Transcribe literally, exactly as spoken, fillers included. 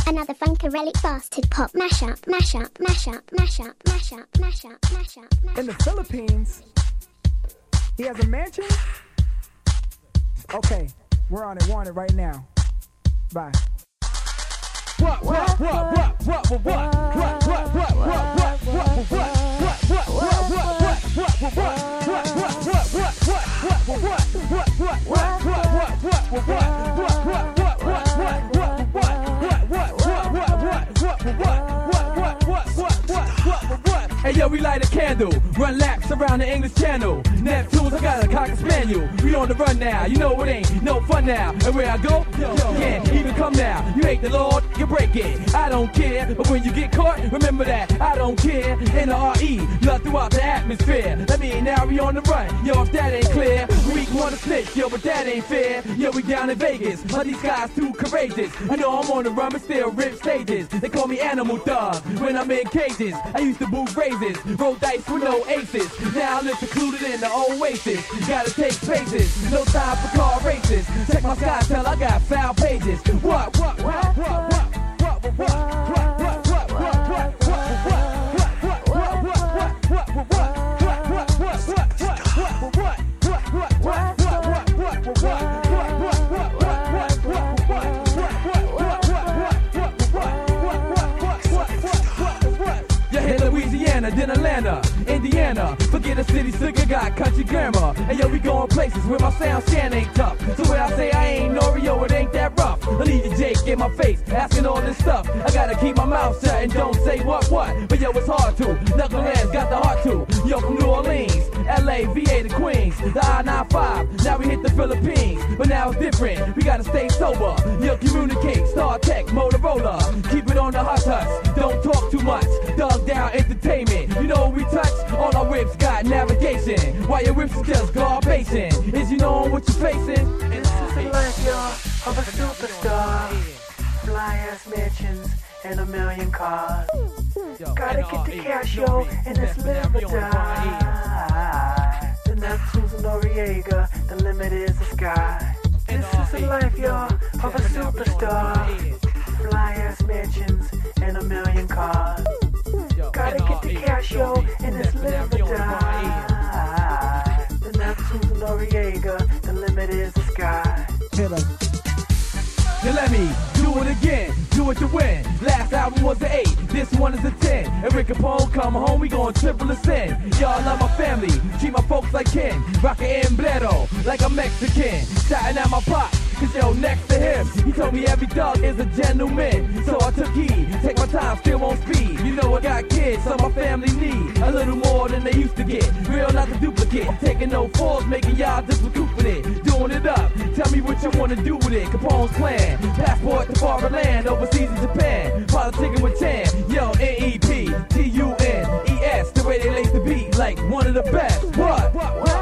Another Funkarelic bastard pop mashup, mashup, mashup, mashup, mashup, mashup, mashup, mashup. In the Philippines, he has a mansion? Okay, we're on it, we're on it right now. Bye. What, what, what, what, what, what, what, what, what, what, what, what, what, what, what, what, what, what, Hey yo, we light a candle, run laps around the English Channel. Neptunes, I got a cocker spaniel. We on the run now, you know it ain't no fun now. And where I go, you can't even come now. You hate the Lord, you break it. I don't care, but when you get caught, remember that I don't care. N R E, love throughout the atmosphere. That mean now we on the run, yo, if that ain't clear. We wanna snitch, yo, but that ain't fair. Yo, we down in Vegas, but these guys too courageous. I know I'm on the run, but still rip stages. They call me Animal Thug when I'm in cages. I used to move razors, roll dice with no aces. Now I live secluded in the oasis. Gotta take spaces, no time for car races. Check my sky, tell I got foul pages. What, what, what, what, what, what, what, what, what, what, what, what, then Atlanta, Indiana, forget a city slicker, got country grammar. And yo, we going places where my sound scan ain't tough. So when I say I ain't Norio, it ain't that rough. I leave you Jake in my face, asking all this stuff. I gotta keep my mouth shut and don't say what what. But yo, it's hard to. Knuckleheads got the heart to. Yo, from New Orleans, L A, V A to Queens, the I ninety-five. Now we hit the Philippines, but now it's different. We gotta stay sober. Yo, communicate, Star Tech, Motorola. Keep it on the hot touch. Don't talk too much. Dug down entertainment. You know what we touch? All our whips got navigation. While your whips is just garbation. Is you know what you're facing? This is the life, y'all, of a superstar. Fly ass mansions and a million cars. Gotta get the cash, yo, and it's live or die. The Neptunes and Noriega, the limit is the sky. This is the life, y'all, of a superstar. Fly ass mansions and a million cars. Gotta get the cash, yo, and it's live or die. The Neptunes and Noriega, the limit is the sky. You let me do it again, do it to win. Last album was an eight, this one is a ten. And Rick Capone come home, we gon' triple ascend. Y'all love my family, treat my folks like kin. Rockin' Emblero, like a Mexican. Shouting out my pop, cause yo, next to him, he told me every dog is a gentleman. So I took heed, take my time, still on speed. You know I got kids, so my family need a little more than they used to get. Real, not the duplicate. Taking no falls, making y'all just recuperate it. Doing it up, tell me what you wanna do with it. Capone's plan, passport to foreign land, overseas in Japan. Politicking with Tan, yo, N E P, T U N E S. The way they lace the beat, like one of the best. What? What? What?